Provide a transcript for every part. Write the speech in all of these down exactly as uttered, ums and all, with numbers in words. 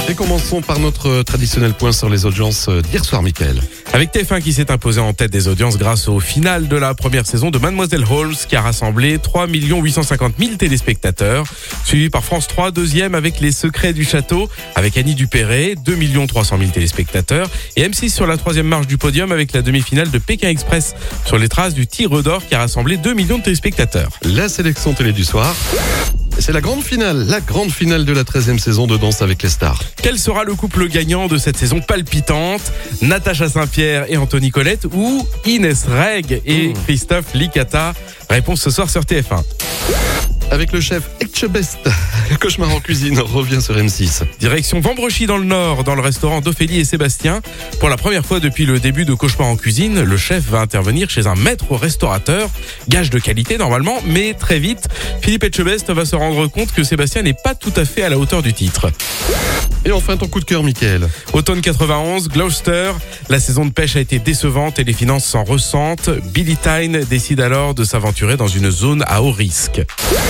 Et commençons par notre traditionnel point sur les audiences d'hier soir, Mickaël. Avec T F un qui s'est imposé en tête des audiences grâce au final de la première saison de Mademoiselle Halls qui a rassemblé trois millions huit cent cinquante mille téléspectateurs. Suivi par France trois, deuxième avec Les Secrets du Château avec Annie Dupéré, deux millions trois cent mille téléspectateurs. Et M six sur la troisième marche du podium avec la demi-finale de Pékin Express sur les traces du Tigre d'Or qui a rassemblé deux millions de téléspectateurs. La sélection télé du soir. C'est la grande finale, la grande finale de la treizième saison de Danse avec les stars. Quel sera le couple gagnant de cette saison palpitante? Natacha Saint-Pierre et Anthony Colette ou Inès Reg et Christophe Licata? Réponse ce soir sur T F un. Avec le chef Etchebest, le cauchemar en cuisine revient sur M six. Direction Vambrechy dans le Nord, dans le restaurant d'Ophélie et Sébastien. Pour la première fois depuis le début de Cauchemar en cuisine, le chef va intervenir chez un maître restaurateur. Gage de qualité normalement, mais très vite, Philippe Etchebest va se rendre compte que Sébastien n'est pas tout à fait à la hauteur du titre. Et enfin ton coup de cœur, Mickaël. Automne quatre-vingt-onze, Gloucester. La saison de pêche a été décevante et les finances s'en ressentent. Billy Tyne décide alors de s'aventurer dans une zone à haut risque.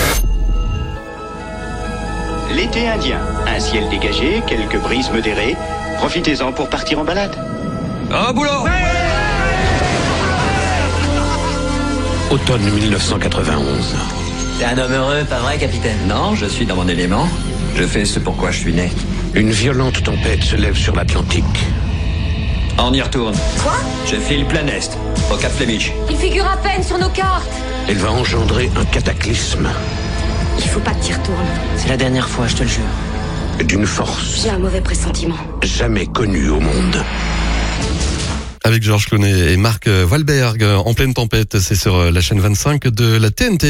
L'été indien, un ciel dégagé, quelques brises modérées. Profitez-en pour partir en balade. Au boulot! Automne mille neuf cent quatre-vingt-onze. T'es un homme heureux, pas vrai, capitaine? Non, je suis dans mon élément. Je fais ce pour quoi je suis né. Une violente tempête se lève sur l'Atlantique. On y retourne. Quoi? Je file plein est, au Cap Flemish. Il figure à peine sur nos cartes. Elle va engendrer un cataclysme. Il faut pas que tu y retournes. C'est la dernière fois, je te le jure. D'une force J'ai un mauvais pressentiment. jamais connue au monde. Avec Georges Clooney et Marc Wahlberg en pleine tempête, c'est sur la chaîne vingt-cinq de la T N T.